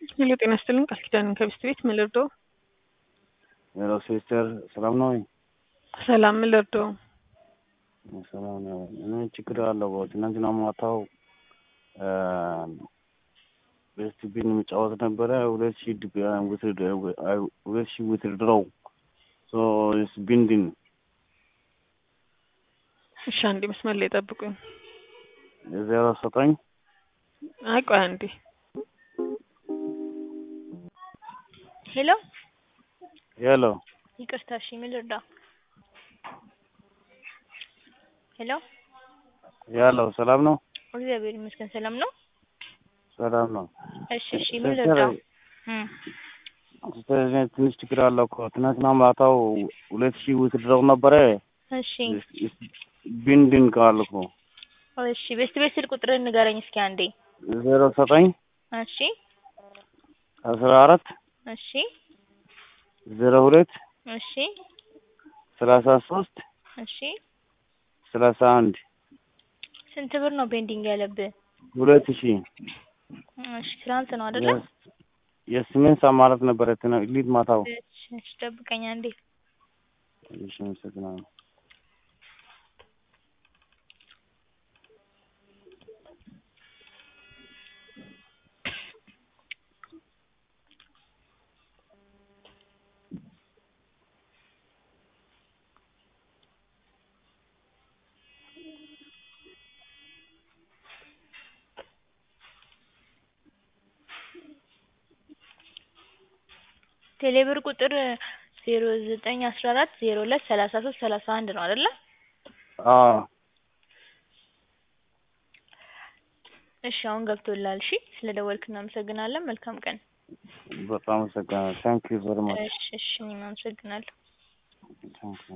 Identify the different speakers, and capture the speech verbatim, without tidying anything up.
Speaker 1: ሄሎ ጤና ይስጥልኝ ቃል ኪዳን ከቢስት ቤት ምን ልርዳው?
Speaker 2: ሄሎ ሲስተር ሰላም ነው?
Speaker 1: ሰላም ምን ልርዳው?
Speaker 2: ሰላም ነው። እኔ ችግር አለው ትናንትና ማታው ቤስት ቢን የሚጫወት ነበረ ሁለት ሺህ ሁለት ሺህ ውትድረው ሶ ኢስ ቢንዲን
Speaker 1: እሺ አንዴ መስመር ላይ ጠብቁኝ።
Speaker 2: ዜሮ ዘጠኝ
Speaker 1: አይ ቆይ አንዴ
Speaker 3: ሄሎ
Speaker 2: ሄሎ
Speaker 3: ይቅርታ እሺ ምን ልርዳ? ሄሎ
Speaker 2: ሄሎ ሰላም ነው?
Speaker 3: እግዚአብሔር ይመስገን ሰላም ነው።
Speaker 2: ሰላም ነው።
Speaker 3: እሺ እሺ ምን ልርዳ?
Speaker 2: እም ትንሽ ችግር አለው እኮ ትናንትና ማታው ሁለት ሺህ ውትድረው ነበረ።
Speaker 3: እሺ
Speaker 2: ቢንዲን ካልኩ
Speaker 3: እሺ ቤስት ቤት ስልክ ቁጥርን ንገረኝ እስኪ አንዴ።
Speaker 2: ዜሮ ዘጠኝ
Speaker 3: እሺ
Speaker 2: አስራ አራት
Speaker 3: እሺ
Speaker 2: ዜሮ ሁለት
Speaker 3: እሺ
Speaker 2: ሰላሳ ሶስት
Speaker 3: እሺ
Speaker 2: ሰላሳ አንድ
Speaker 3: ስንት ብር ነው ቤንዲንግ ያለብህ?
Speaker 2: ሁለት ሺህ
Speaker 3: እሺ ትናንት ነው አይደለ?
Speaker 2: የስምንት ሰዓት ማለት ነበረ ሊት ማታው።
Speaker 3: እሺ እሺ ጠብቀኝ አንዴ።
Speaker 2: እሺ አመሰግናለሁ።
Speaker 3: ቴሌብር ቁጥር ዜሮ ዘጠኝ አስራ አራት ዜሮ ሁለት ሰላሳ ሶስት ሰላሳ አንድ ነው አይደለ?
Speaker 2: አዎ
Speaker 3: እሺ አሁን ገብቶልሃል። እሺ ስለደወልክ እናመሰግናለን። መልካም ቀን።
Speaker 2: በጣም አመሰግናለሁ። ታንክ ዩ ቨሪ ማች።
Speaker 3: እሺ እሺ እኔም አመሰግናለሁ።
Speaker 2: ታንክ ዩ